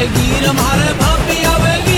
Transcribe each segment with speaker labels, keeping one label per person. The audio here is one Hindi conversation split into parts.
Speaker 1: आवेगी हमारे भाभी आवेगी।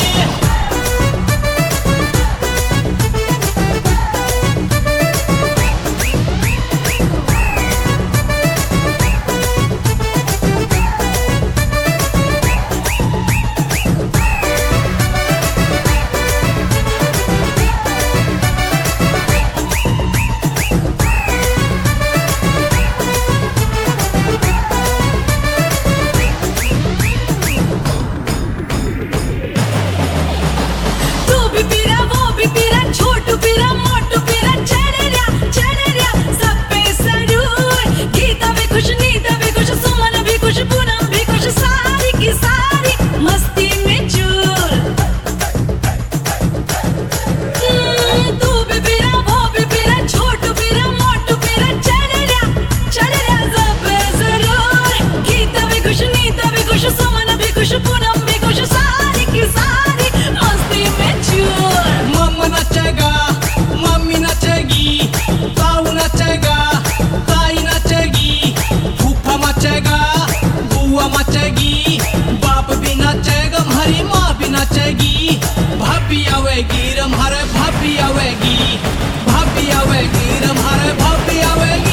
Speaker 1: भाभी आवेगी हमारे भाभी आवेगी, भाभी आवेगी हमारे भाभी आवेगी।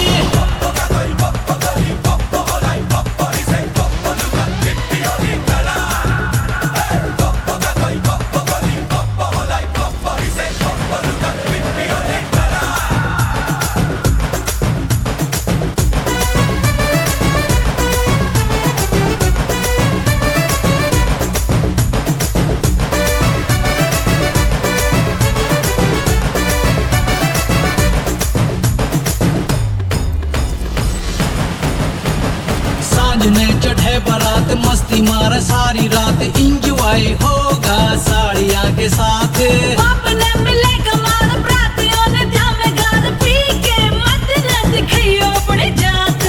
Speaker 1: ने चढ़े बारात मस्ती मारे सारी रात, इंजॉय होगा साड़ियाँ के साथ।
Speaker 2: बाप ने मिलेगा मार बरातियों ने ध्यान में गाल पी के मत न दिखाइयो अपनी जात।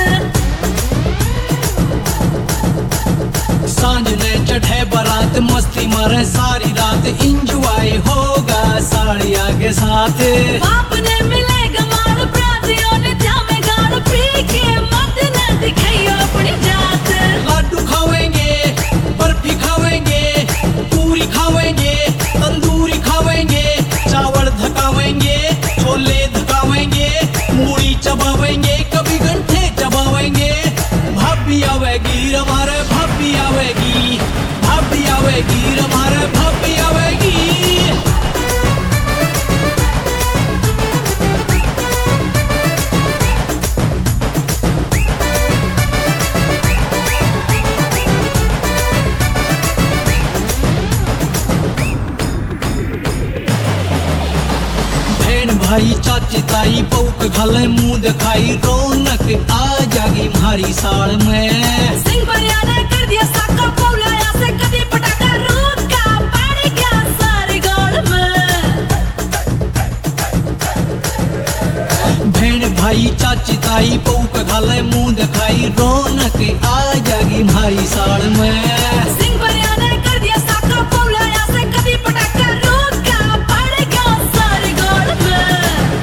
Speaker 1: सांझ ने चढ़े बारात मस्ती मारे सारी रात, इंजॉय होगा साड़ियाँ के साथ।
Speaker 2: बाप ने मिलेगा मार बरातियों ने ध्यान में गाल पी के मत न दिखाइयो अपनी जात।
Speaker 1: लाडू खावेंगे, बर्फी खावेंगे, पूरी खावेंगे, तंदूरी खावेंगे, चावल धकावेंगे, छोले धकावेंगे, मूड़ी चबावेंगे, कभी गंठे चबावेंगे। भाभी आवेगी हमारे भाभी आवेगी, भाभी आवेगी हमारे भाभी आवेगी। भाई चाची ताई पौक घले मुंह दिखाई, रौनक आ जागी हमारी साल में।
Speaker 2: सिंह परिया ने कर दिया साका पौलाया से कभी पटाखा रूप का पड़ गया सारे गाल में।
Speaker 1: बहन भाई चाची ताई पौक घले मुंह दिखाई, रौनक आ जागी हमारी साल में।
Speaker 2: सिंह परिया ने कर दिया साका पौलाया से कभी पटाखा रूप का पड़ गया सारे गाल में।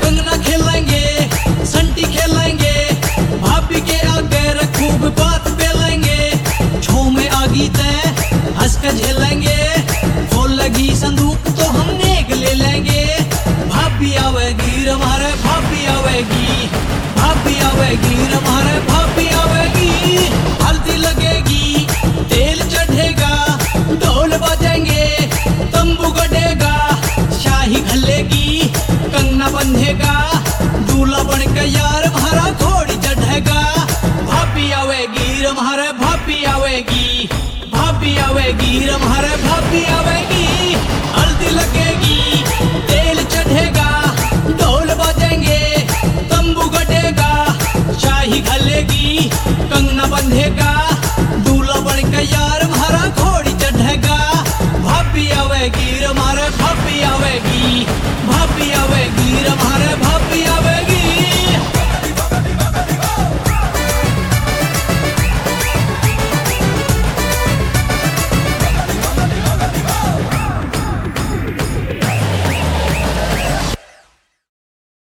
Speaker 2: भाभी के आगे खूब बात पेलेंगे, छो में आगी तय हंस कर झेलेंगे, खोल लगी संदूक तो हम नेक ले लेंगे। भाभी आवेगी हमारे भाभी आवेगी, भाभी आवेगी हमारे भाभी आवेगी। हल्दी लगेगी, तेल चढ़ेगा, ढोल बजेंगे, तंबू गड़ेगा, शाही घलेगी, कंगना बंधेगा, दूल्हा बन के यार हमारा घोड़ी चढ़ेगा। भाभी आवेगी हमारे भाभी आवेगी, भाभी आवेगी हमारे भाभी आवेगी।